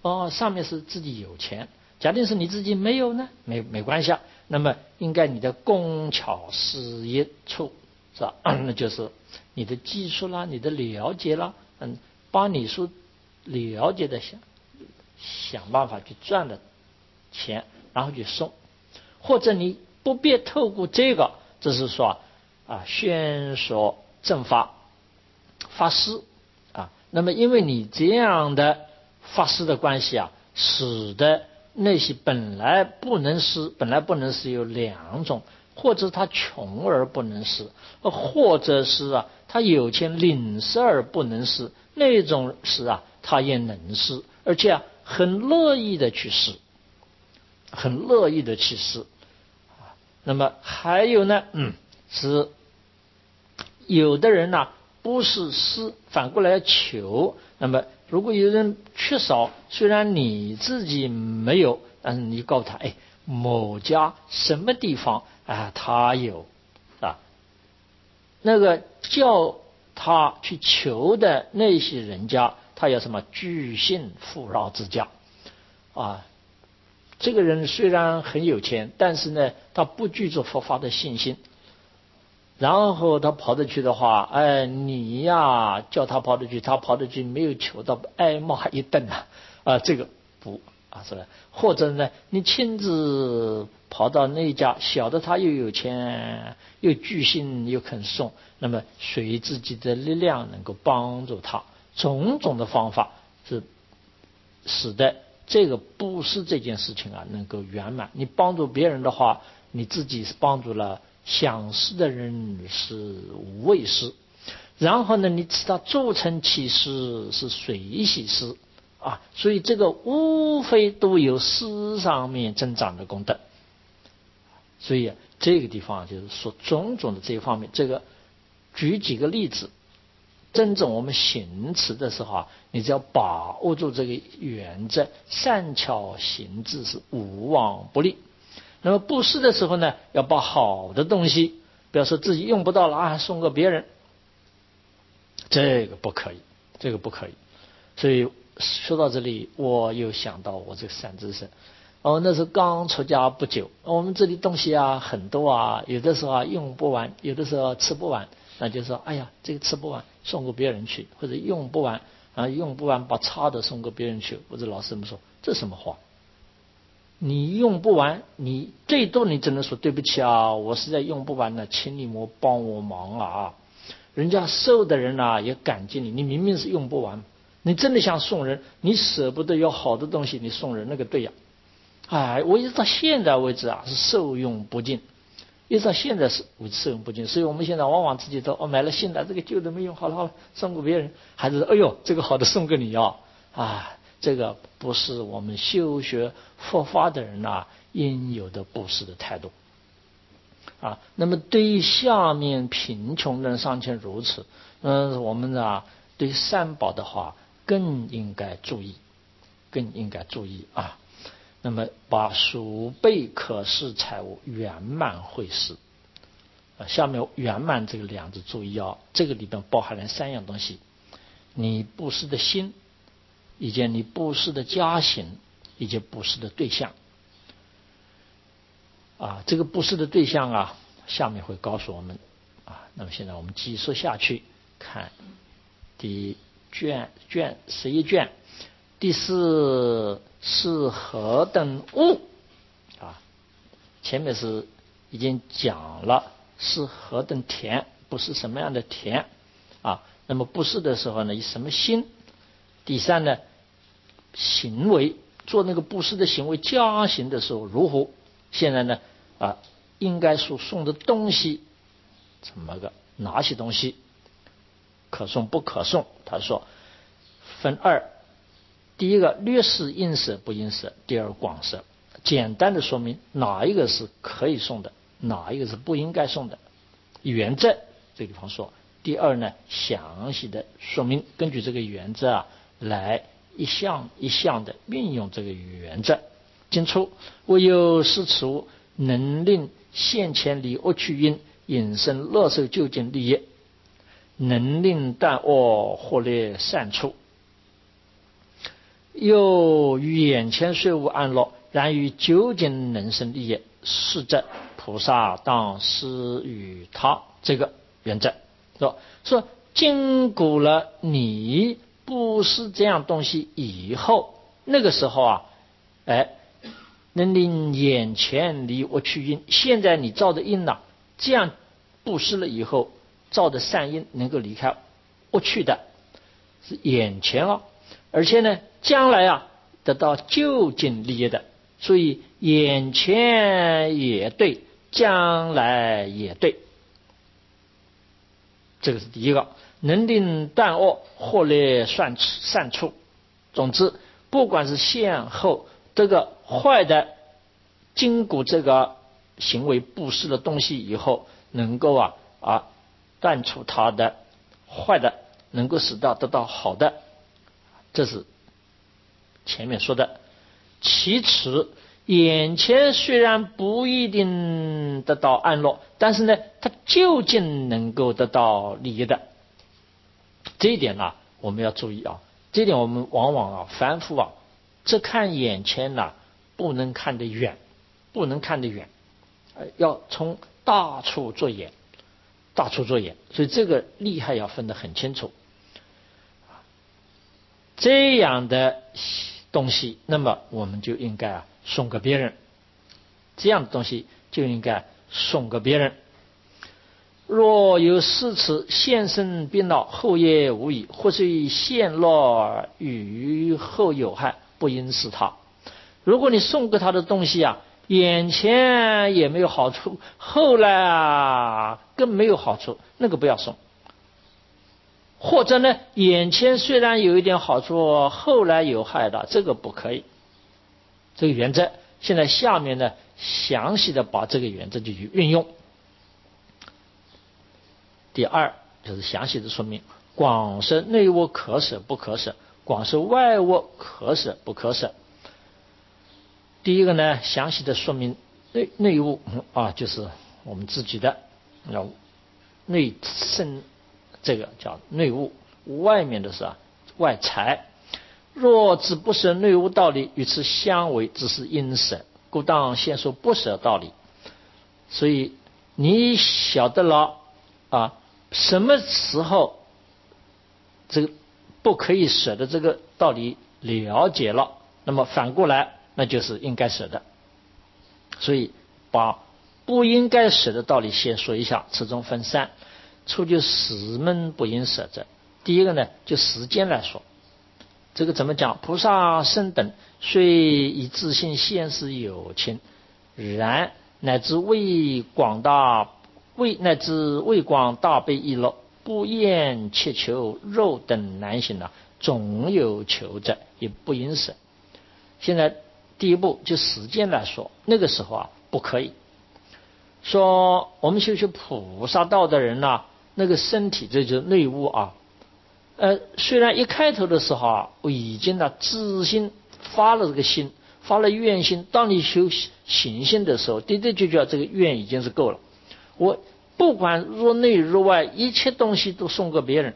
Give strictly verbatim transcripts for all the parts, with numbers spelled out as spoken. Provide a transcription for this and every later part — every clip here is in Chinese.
哦，上面是自己有钱，假定是你自己没有呢，没没关系啊。那么应该你的工巧事业处是吧？那就是你的技术啦，你的了解啦，嗯，把你所了解的想想办法去赚的钱，然后去送，或者你不必透过这个，这是说啊，宣说正法发施啊。那么因为你这样的发施的关系啊，使得那些本来不能施，本来不能施有两种，或者他穷而不能施，或者是啊他有钱领施而不能施，那种施啊他也能施，而且啊很乐意的去施，很乐意的去施。那么还有呢，嗯，是有的人呢、啊、不是施，反过来求。那么如果有人缺少，虽然你自己没有，但是你告诉他，哎，某家什么地方啊，他有啊，那个叫他去求的那些人家，他有什么具信富饶之家啊。这个人虽然很有钱，但是呢，他不具足佛法的信心。然后他跑得去的话，哎，你呀叫他跑得去，他跑得去没有求到，挨骂一顿啊！啊，这个不啊，是吧？或者呢，你亲自跑到那家，晓得他又有钱，又具信，又肯送，那么随自己的力量能够帮助他，种种的方法是使得这个布施这件事情啊能够圆满。你帮助别人的话，你自己是帮助了想施的人是无畏施，然后呢，你知道做成其施是随喜施啊，所以这个无非都有施上面增长的功德。所以、啊、这个地方就是说种种的这一方面，这个举几个例子。真正我们行持的时候啊，你只要把握住这个原则，善巧行之是无往不利。那么布施的时候呢，要把好的东西，不要说自己用不到了啊，送给别人，这个不可以，这个不可以。所以说到这里，我又想到我这个善知识，哦，那时候刚出家不久，我们这里东西啊很多啊，有的时候啊用不完，有的时候吃不完，那就说，哎呀，这个吃不完，送给别人去，或者用不完啊，用不完把差的送给别人去。或者老师们说，这什么话？你用不完，你最多你只能说对不起啊，我实在用不完了，请你们帮我忙啊。人家受的人啊也感激你，你明明是用不完，你真的想送人，你舍不得有好的东西，你送人那个对呀。哎，我一直到现在为止啊是受用不尽，一直到现在是受用不尽。所以我们现在往往自己都哦买了新的，这个旧的没用，好了好了，送给别人，还是哎呦这个好的送给你啊啊，这个不是我们修学佛法的人啊应有的布施的态度啊。那么对于下面贫穷人尚且如此，嗯，我们啊对三宝的话更应该注意，更应该注意啊。那么把数倍可施财物圆满会施啊，下面圆满这个两字注意啊，这个里边包含了三样东西：你布施的心，以及你布施的家行，以及布施的对象啊。这个布施的对象啊，下面会告诉我们啊。那么现在我们继续说下去，看第卷卷十一卷第四是何等物啊？前面是已经讲了是何等田，不是什么样的田啊？那么布施的时候呢，以什么心？第三呢，行为做那个布施的行为加行的时候如何？现在呢啊，应该所送的东西怎么个？哪些东西可送不可送？他说分二。第一个略示应舍不应舍，第二广舍，简单的说明哪一个是可以送的，哪一个是不应该送的原则。这个地方说。第二呢，详细的说明，根据这个原则啊，来一项一项的运用这个原则。经出唯有是此物能令现前离恶趣因引生乐受究竟利益，能令断恶获劣善处。 又于眼前虽无安乐，然于究竟能生利益，是则菩萨当施于他。这个原则说说经过了你不是这样东西以后，那个时候啊，哎，能令眼前离我去因。现在你造的因呢、啊，这样布施了以后，造的善因能够离开我去的，是眼前哦，而且呢，将来啊得到究竟利益的，所以眼前也对，将来也对。这个是第一个，能令断恶，获来善善处。总之，不管是先后，这个坏的，经过这个行为布施的东西以后，能够啊啊断除它的坏的，能够使到得到好的，这是前面说的。其次，眼前虽然不一定得到安乐，但是呢，它究竟能够得到利益的。这一点呢、啊，我们要注意啊。这一点我们往往啊，反复啊，只看眼前呢、啊，不能看得远，不能看得远，呃，要从大处做眼，大处做眼。所以这个利害要分得很清楚。这样的东西，那么我们就应该啊送给别人，这样的东西就应该送给别人。若有四次现身病恼，后业无已，或虽现落与后有害，不应是他。如果你送给他的东西啊，眼前也没有好处，后来啊更没有好处，那个不要送。或者呢，眼前虽然有一点好处，后来有害的，这个不可以。这个原则，现在下面呢，详细的把这个原则就去运用。第二就是详细的说明，广设内物可舍不可舍，广设外物可舍不可舍。第一个呢，详细的说明内内物啊，就是我们自己的要内身，这个叫内物；外面的是啊外财。若知不舍内物道理，与此相违，只是因舍，故当先说不舍道理。所以你晓得了啊，什么时候这个不可以舍的这个道理了解了，那么反过来那就是应该舍的。所以把不应该舍的道理先说一下，此中分三。初就十门不应舍者，第一个呢，就时间来说，这个怎么讲？菩萨圣等虽以自性现世有情，然乃至为广大为乃至为广大悲意乐，不厌切求肉等难行啊，总有求者，也不应舍。现在第一步就时间来说，那个时候啊不可以说我们修修菩萨道的人呢、啊，那个身体这就是内物啊。呃，虽然一开头的时候啊，我已经呢自心发了这个心，发了愿心。当你修行心的时候，的的确确这个愿已经是够了。我不管入内入外，一切东西都送给别人，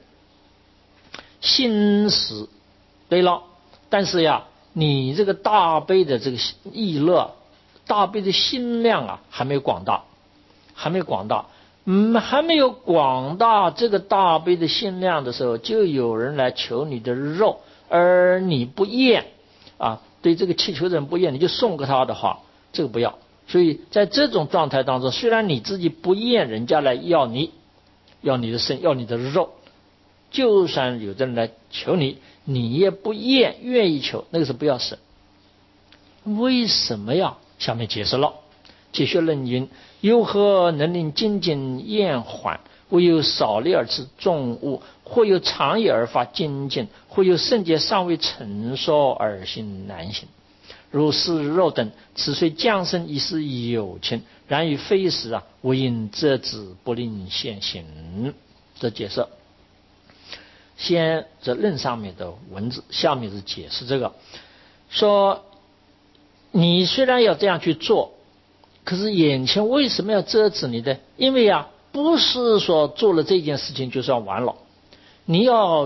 心是对了。但是呀，你这个大悲的这个意乐，大悲的心量啊，还没有广大，还没有广大。嗯，还没有广大这个大悲的心量的时候，就有人来求你的肉，而你不厌啊，对这个祈求的人不厌，你就送给他的话，这个不要。所以在这种状态当中，虽然你自己不厌人家来要你，要你的身，要你的肉，就算有的人来求你，你也不厌，愿意求，那个是不要舍。为什么呀？下面解释了。解学论云：又何能令精进厌缓？或有少力而持重物，或有长意而发精进，或有圣洁尚未成熟而行难行。如是肉等，此虽降生已是有情，然于非时啊，唯因遮止不令现行。这解释。先这论上面的文字，下面是解释这个，说你虽然要这样去做，可是眼前为什么要遮止你的？因为啊，不是说做了这件事情就算完了，你要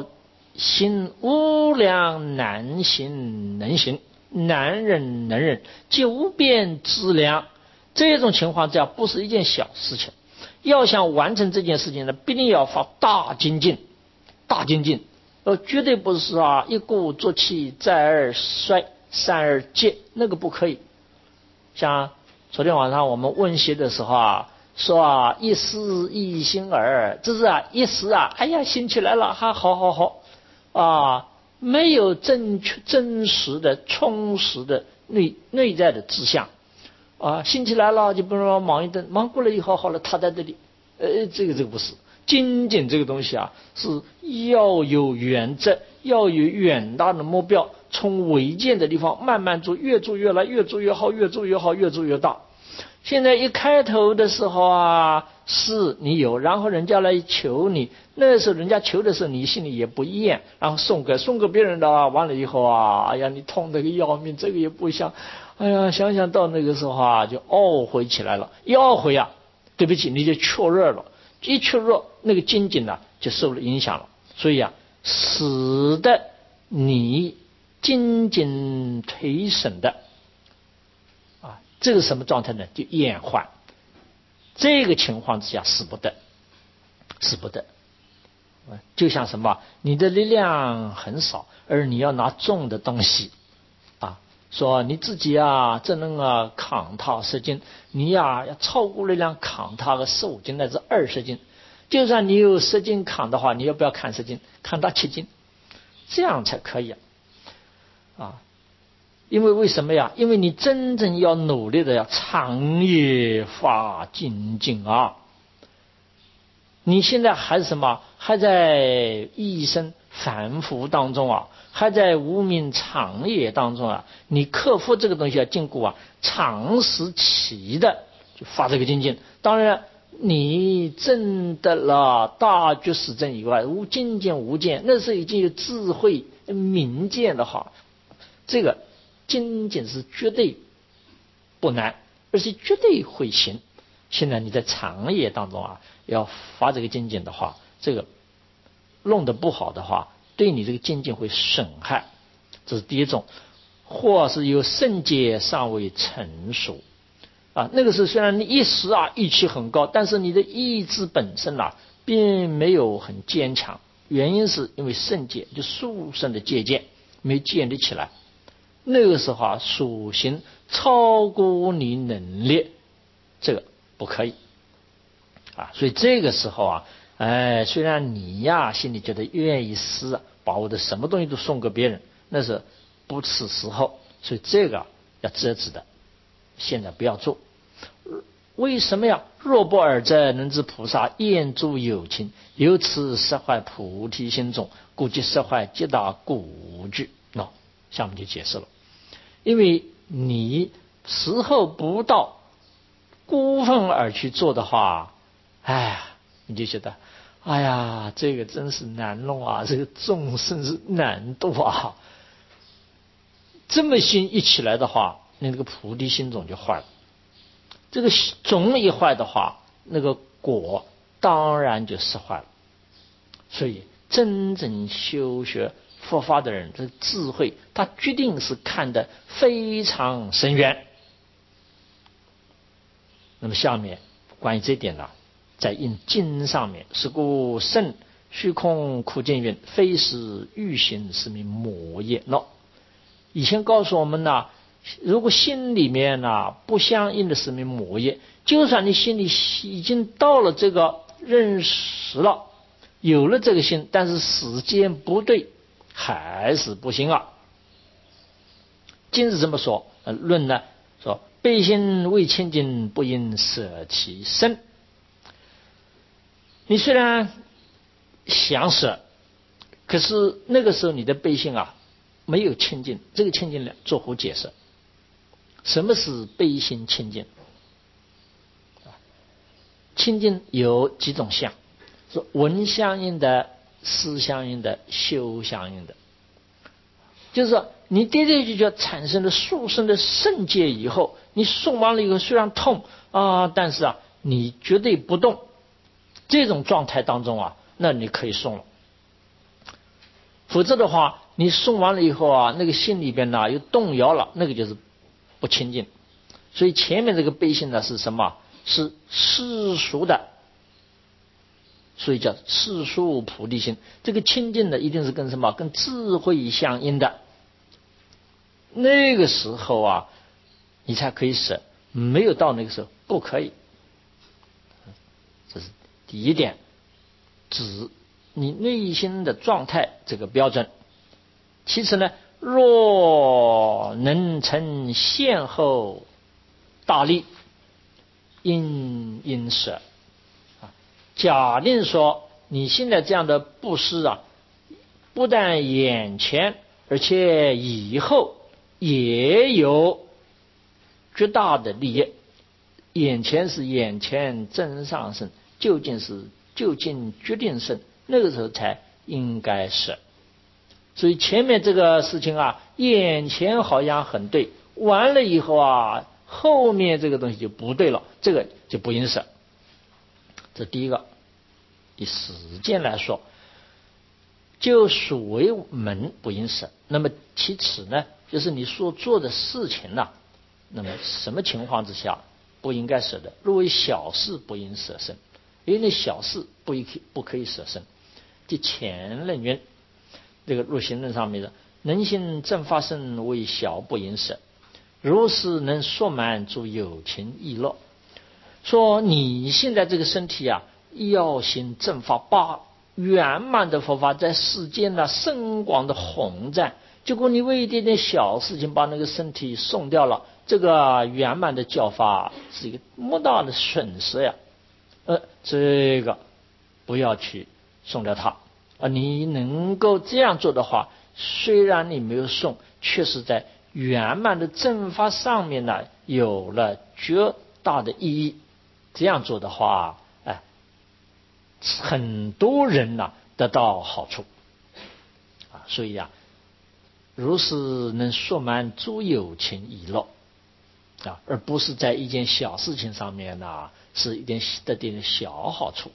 心无量难行能行，难忍能忍，久变质量。这种情况下不是一件小事情，要想完成这件事情呢，必定要发大精进，大精进，呃，绝对不是啊一鼓作气，再而衰，三而竭，那个不可以。像昨天晚上我们问习的时候啊，说啊一时一心耳，这是啊一时啊，哎呀兴起来了，哈，好好好啊，没有正确真实的充实的内内在的志向啊，兴起来了就不能忙一顿，忙过了以后好了，他在这里，呃，这个这个不是精进这个东西啊，是要有原则，要有远大的目标，从违建的地方慢慢做，越做越来，越做越好，越做越好，越做越大。现在一开头的时候啊，是你有，然后人家来求你，那时候人家求的时候，你心里也不厌，然后送给送给别人的啊，完了以后啊，哎呀，你痛得个要命，这个也不想，哎呀，想想到那个时候啊，就懊悔起来了，一懊悔啊，对不起，你就怯弱了，一怯弱，那个精进呢、啊、就受了影响了，所以啊，使得你精进推省的。这个什么状态呢？就厌患。这个情况之下使不得，使不得。就像什么，你的力量很少，而你要拿重的东西啊，说你自己啊，只能啊扛它十斤，你呀、啊、要超过力量扛它个十五斤乃至二十斤。就算你有十斤扛的话，你要不要扛十斤？扛到七斤，这样才可以啊。啊因为为什么呀？因为你真正要努力的要长夜发精进啊！你现在还是什么？还在一生反复当中啊，还在无名长夜当中啊。你克服这个东西要经过啊长时期的就发这个精进。当然，你证得了大觉实证以外，无精进无见，那是已经有智慧明见的话，这个。精进是绝对不难，而且绝对会行。现在你在长夜当中啊，要发这个精进的话，这个弄得不好的话，对你这个精进会损害。这是第一种，或是有圣解尚未成熟啊。那个时候虽然你一时啊意气很高，但是你的意志本身啊并没有很坚强，原因是因为圣解就殊胜的戒见没建立起来。那个时候啊，属性超过你能力，这个不可以啊。所以这个时候啊，哎，虽然你呀心里觉得愿意施，把我的什么东西都送给别人，那是不是时候。所以这个要遮止的，现在不要做。为什么呀？若不尔者，能知菩萨厌诸有情，由此实坏菩提心种，故即实坏极大古句。喏、no, 下面就解释了。因为你时候不到，孤愤而去做的话，哎呀，你就觉得，哎呀，这个真是难弄啊，这个众生是难度啊。这么心一起来的话，那那个菩提心种就坏了。这个种一坏的话，那个果当然就失坏了。所以真正修学佛法的人，这智慧他决定是看得非常深远。那么下面关于这点呢，在印经上面，是故圣虚空苦见云，非是欲行，是名魔业。喏，以前告诉我们呢，如果心里面呢不相应的是名魔业，就算你心里已经到了这个认识了，有了这个心，但是时间不对，还是不行啊。经是这么说，呃，论呢说，悲心未清净，不应舍其身。你虽然想舍，可是那个时候你的悲心啊没有清净。这个清净呢，作何解释？什么是悲心清净？清净有几种相，是闻相应的、思相应的、修相应的。就是说你的的确确产生了殊胜的圣戒以后，你送完了以后虽然痛啊，但是啊你绝对不动，这种状态当中啊，那你可以送了。 否则的话，你诵完了以后啊，那个心里边呢又动摇了，那个就是不清净。所以前面这个悲心呢是什么？是世俗的，所以叫世俗菩提心。这个清净的一定是跟什么？跟智慧相应的。那个时候啊，你才可以舍。没有到那个时候，不可以。这是第一点，指你内心的状态这个标准。其次呢，若能成先后大利，应应舍。假定说你现在这样的布施啊，不但眼前，而且以后也有巨大的利益。眼前是眼前真上圣，究竟是究竟决定圣，那个时候才应该舍。所以前面这个事情啊，眼前好像很对，完了以后啊，后面这个东西就不对了，这个就不应舍。这第一个。以时间来说，就所谓门不应舍。那么其次呢，就是你所做的事情呢、啊，那么什么情况之下不应该舍的？若为小事不应舍身，因为小事不可不可以舍身。即前论云，这个入行论上面的，能行正法身为小不应舍，如是能说满诸有情意乐。说你现在这个身体啊，要行正法，把圆满的佛法在世间呢深广的弘赞，结果你为一点点小事情把那个身体送掉了，这个圆满的教法是一个莫大的损失呀。呃，这个不要去送掉它啊！你能够这样做的话，虽然你没有送，确实在圆满的正法上面呢有了绝大的意义。这样做的话，哎，很多人呐、啊、得到好处啊，所以啊，如是能说满诸有情意乐啊，而不是在一件小事情上面呢、啊，是一点得点小好处。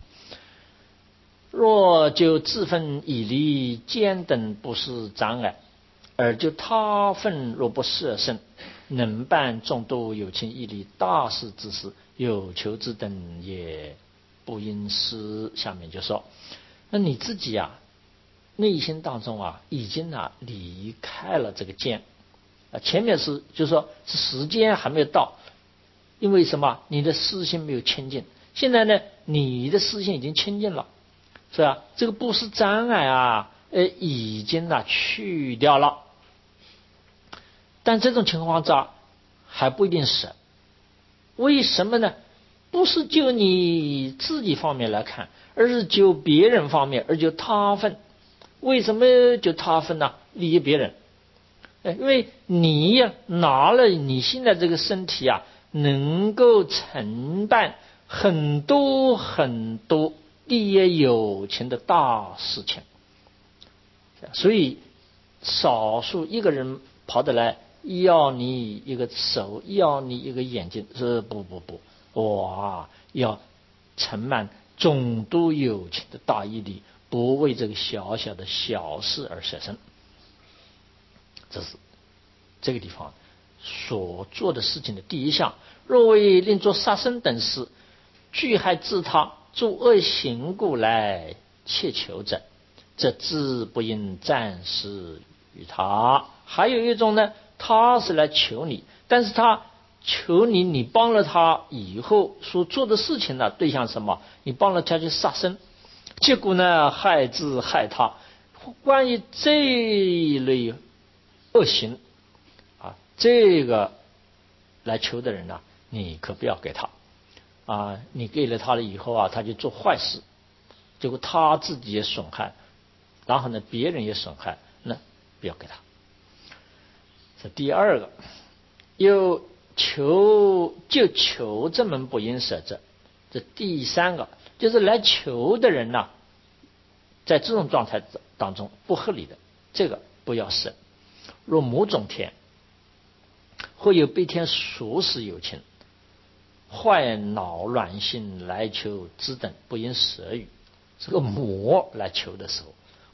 若就自分以离间等不是障碍，而就他分若不摄身，能办众多有情义理大事之事，有求之等也不应失。下面就说，那你自己啊，内心当中啊，已经啊离开了这个见啊，前面是就是说是时间还没有到，因为什么？你的私心没有清净。现在呢，你的私心已经清净了，是吧？这个不是障碍啊，呃，已经啊去掉了。但这种情况下还不一定舍，为什么呢？不是就你自己方面来看，而是就别人方面，而就他分。为什么就他分呢？利益别人，因为你呀拿了你现在这个身体啊，能够承办很多很多利益有情的大事情，所以少数一个人跑得来要你一个手，要你一个眼睛，是不不不，我啊要承办众多有情的大义理，不为这个小小的小事而舍身。这是这个地方所做的事情的第一项。若为另作杀生等事，惧害自他，诸恶行故来切求者，这自不应暂时于他。还有一种呢，他是来求你，但是他求你，你帮了他以后所做的事情呢，对象什么？你帮了他去杀生，结果呢害自害他。关于这一类恶行啊，这个来求的人呢、啊，你可不要给他啊！你给了他了以后啊，他就做坏事，结果他自己也损害，然后呢别人也损害，那不要给他。这第二个，又求就求这门不应舍者。这第三个就是来求的人呐、啊，在这种状态当中不合理的，这个不要舍。若某种天会有悲天俗世有情，坏恼乱心来求之等，不应舍与。这个魔来求的时候，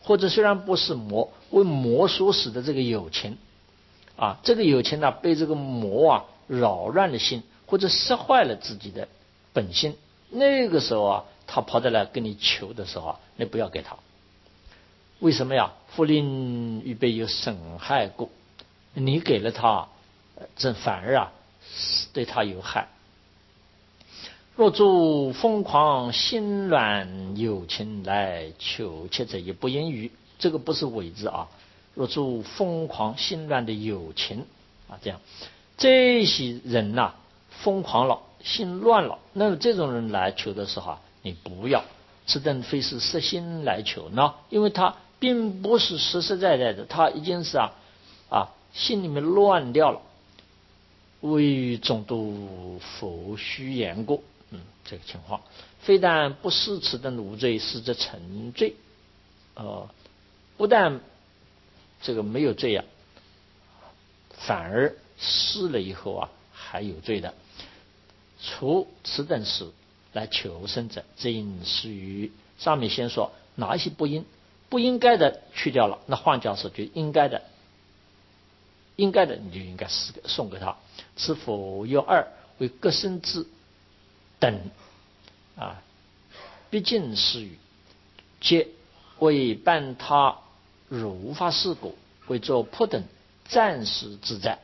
或者虽然不是魔，为魔所使的这个有情啊，这个有情呢、啊、被这个魔啊扰乱了心，或者失坏了自己的本心，那个时候啊，他跑得来跟你求的时候啊，你不要给他。为什么呀？福临预备有损害故，你给了他，这反而啊对他有害。若诸疯狂心乱有情来求切者，也不言语。这个不是伪字啊。若诸疯狂心乱的有情啊，这样这些人呐、啊，疯狂了，心乱了，那么这种人来求的时候啊，你不要。此等非是实心来求呢，因为他并不是实实在在的，他已经是啊啊心里面乱掉了。为总督佛须言过，嗯，这个情况，非但不施此等无罪，实则成罪。呃，不但这个没有罪啊，反而施了以后啊还有罪的。除此等事来求生者，这应是于上面先说哪一些不应不应该的去掉了，那换句话说就应该的。应该的你就应该送给他。此否有二为各生之等啊，毕竟是与皆为伴他如法事故，为作破等暂时自在。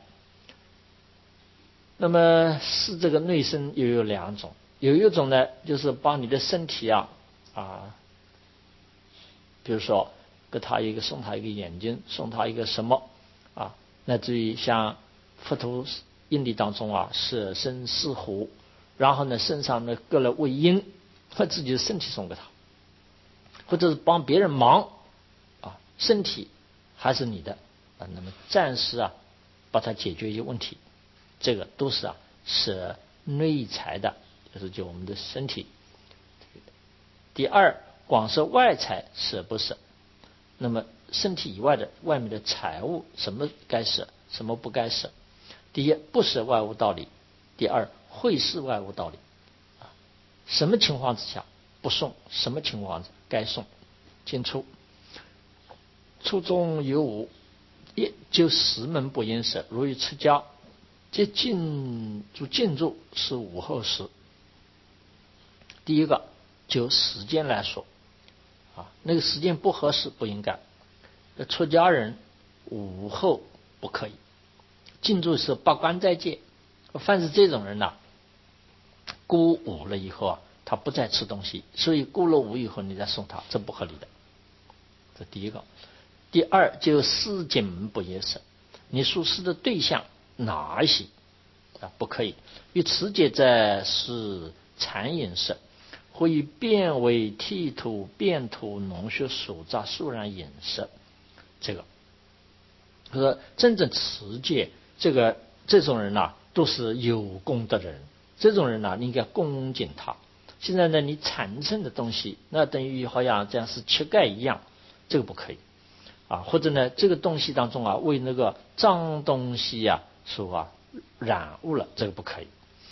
那么是这个内生又有两种，有一种呢，就是把你的身体啊啊，比如说给他一个送他一个眼睛，送他一个什么啊。乃至于像佛陀因地当中啊，舍身饲虎，然后呢身上呢割了为阴，把自己的身体送给他，或者是帮别人忙啊，身体还是你的啊，那么暂时啊把它解决一些问题，这个都是啊舍内财的，就是就我们的身体。第二，广舍外财舍不舍，那么身体以外的外面的财物，什么该舍，什么不该舍。第一，不舍外物道理；第二，会视外物道理。什么情况之下不送，什么情况该送。经出初中有五，一就十门不应舍，如于出家接近住进住是午后时。第一个就时间来说啊，那个时间不合适不应该。出家人午后不可以，进住是八关斋戒。凡是这种人呐、啊，过午了以后啊，他不再吃东西，所以过了午以后你再送他，这不合理的。这第一个。第二，就施景不应舍，你所施的对象哪一些啊不可以？与持戒者是残饮舍，或以变为剃土、变土、脓血、手扎、肃然饮舍。这个他说真正持戒这个这种人呐、啊，都是有功德的人，这种人呐、啊，你应该恭敬他。现在呢，你产生的东西那等于好像这样是乞丐一样，这个不可以啊。或者呢，这个东西当中啊，为那个脏东西呀、啊、所啊染污了，这个不可以。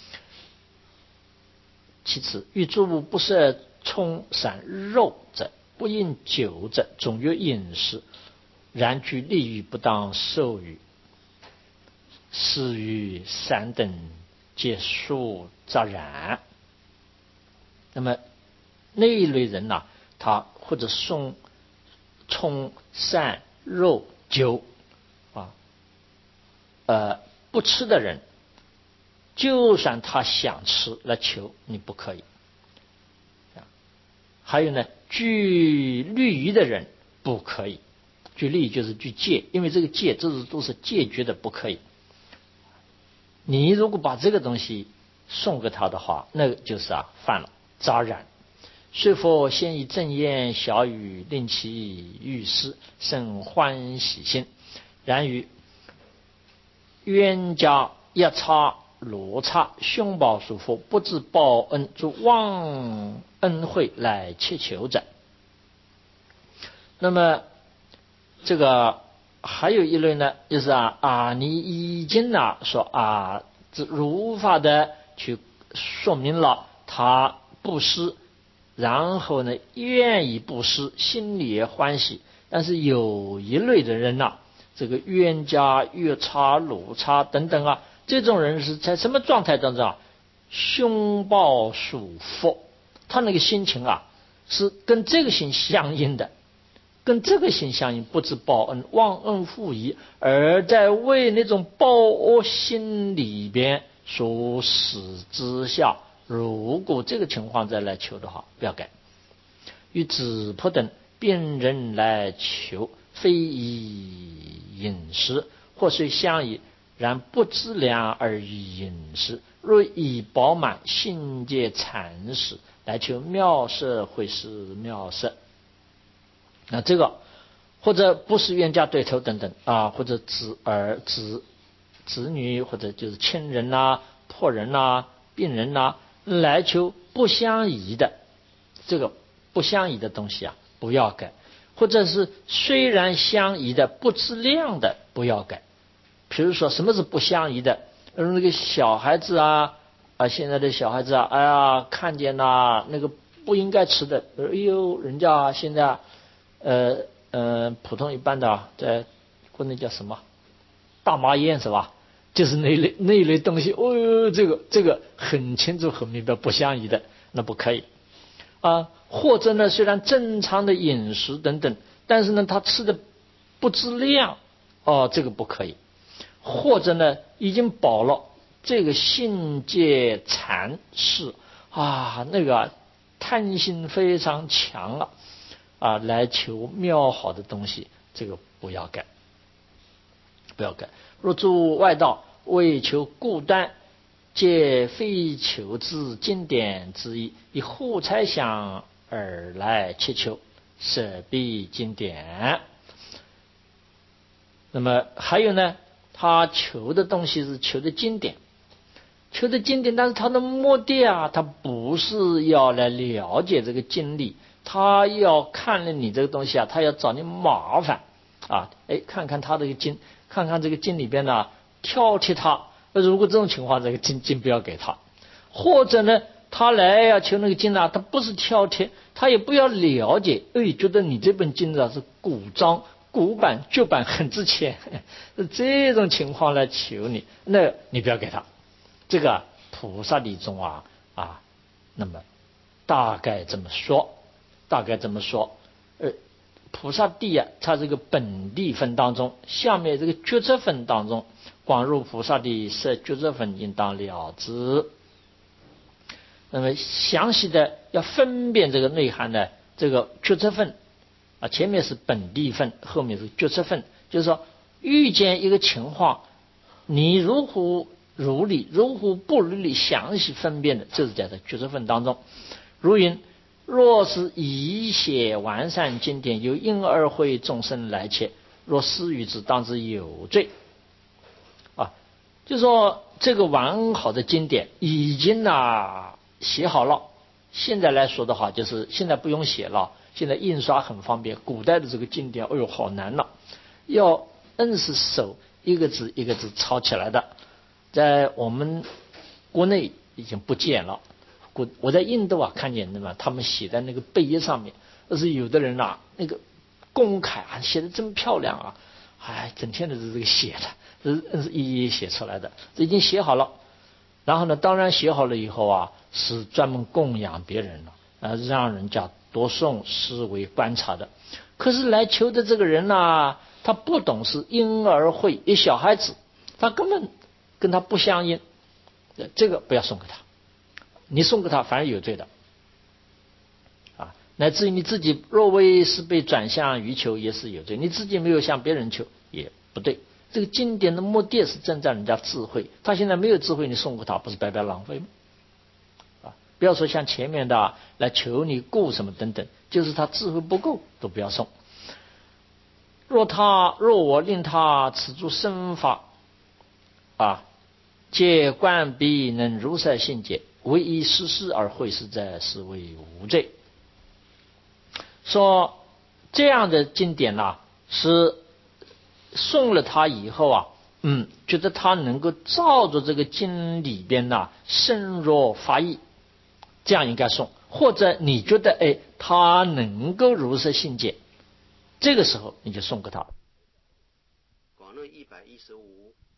其次，欲诸物不摄充散肉者，不应酒者，总有饮食。然具利欲不当受予，是于三等皆属杂染。那么那一类人呐、啊，他或者送充散肉酒啊，呃不吃的人，就算他想吃来求你不可以。还有呢，具律仪的人不可以。具律就是具戒，因为这个戒这是都是戒绝的，不可以。你如果把这个东西送给他的话，那就是啊犯了杂染。虽佛先以正言小语，令其欲施，生欢喜心。然于冤家一叉罗刹凶报属佛，不知报恩，诸忘恩惠来切求者。那么这个还有一类呢，就是啊啊，你已经呢说啊，如法的去说明了他布施，然后呢愿意布施，心里也欢喜， 但是有一类的人呐、啊，这个冤家、越差、鲁差等等啊，这种人是在什么状态当中啊？凶报属福，他那个心情啊，是跟这个心相应的，跟这个心相应，不知报恩，忘恩负义，而在为那种报恶心里边所使之下，如果这个情况再来求的话，不要改。与子婆等辨人来求，非以饮食，或虽相宜，然不知量而以饮食。若以饱满信戒禅使来求妙色，会是妙色。那这个或者不是冤家对头等等啊，或者子儿子子女，或者就是亲人呐、破人呐、病人呐、来求不相宜的，这个不相宜的东西啊，不要改；或者是虽然相宜的不知量的，不要改。比如说什么是不相宜的？那个小孩子啊啊，现在的小孩子啊，哎呀，看见呐那个不应该吃的，哎呦，人家现在呃呃普通一般的啊，在国内叫什么大麻烟是吧？就是那一类那一类东西，哦呦，这个这个很清楚很明白，不相宜的，那不可以啊。或者呢，虽然正常的饮食等等，但是呢，他吃的不知量，哦，这个不可以。或者呢，已经饱了，这个信戒禅是啊，那个贪心非常强了啊，来求妙好的东西，这个不要改，不要改。若诸外道为求故端，皆非求之经典之意，以护猜想而来祈求，舍彼经典。那么还有呢？他求的东西是求的经典，求的经典，但是他的目的啊，他不是要来了解这个经理，他要看了你这个东西啊，他要找你麻烦啊！哎，看看他这个经，看看这个经里边呢，挑剔他。如果这种情况，这个经经不要给他。或者呢，他来要求那个经啊，他不是挑剔，他也不要了解，哎，觉得你这本经啊是古章。古版旧版很值钱，这种情况来求你，那你不要给他。这个菩萨理中啊啊，那么大概这么说，大概这么说。呃，菩萨地啊，它这个本地分当中，下面这个觉则分当中，广入菩萨地设觉则分，应当了之。那么详细的要分辨这个内涵呢，这个觉则分。啊，前面是本地分，后面是觉则分，就是说遇见一个情况，你如何如理，如何不如理，详细分辨的，这是在这觉则分当中。如云：若是以写完善经典，由因而会众生来切，若施与之，当之有罪。啊，就是说这个完好的经典已经啊写好了，现在来说的话，就是现在不用写了。现在印刷很方便，古代的这个经典，哎呦，好难了，要硬是手一个字一个字抄起来的，在我们国内已经不见了。我我在印度啊看见的嘛，他们写在那个碑页上面，但是有的人啊，那个公楷啊写的真漂亮啊，哎，整天的是这个写的，这是一一写出来的，这已经写好了。然后呢，当然写好了以后啊，是专门供养别人了，呃，让人家读诵思维观察的。可是来求的这个人呢、啊，他不懂是因而会，一小孩子，他根本跟他不相应，这个不要送给他，你送给他反而有罪的啊。乃至于你自己若为是被转向于求，也是有罪。你自己没有向别人求，也不对。这个经典的目的是增长人家智慧，他现在没有智慧，你送给他，不是白白浪费吗？不要说像前面的来求你顾什么等等，就是他智慧不够都不要送。若他若我令他持住身法啊，借观彼能如实信解，唯以实事而会是在，是为无罪。说这样的经典呐、啊，是送了他以后啊，嗯，觉得他能够照着这个经里边呐、啊、深入发意。这样应该送，或者你觉得哎，他能够如实信解这个时候你就送给他。 广论一百一十五。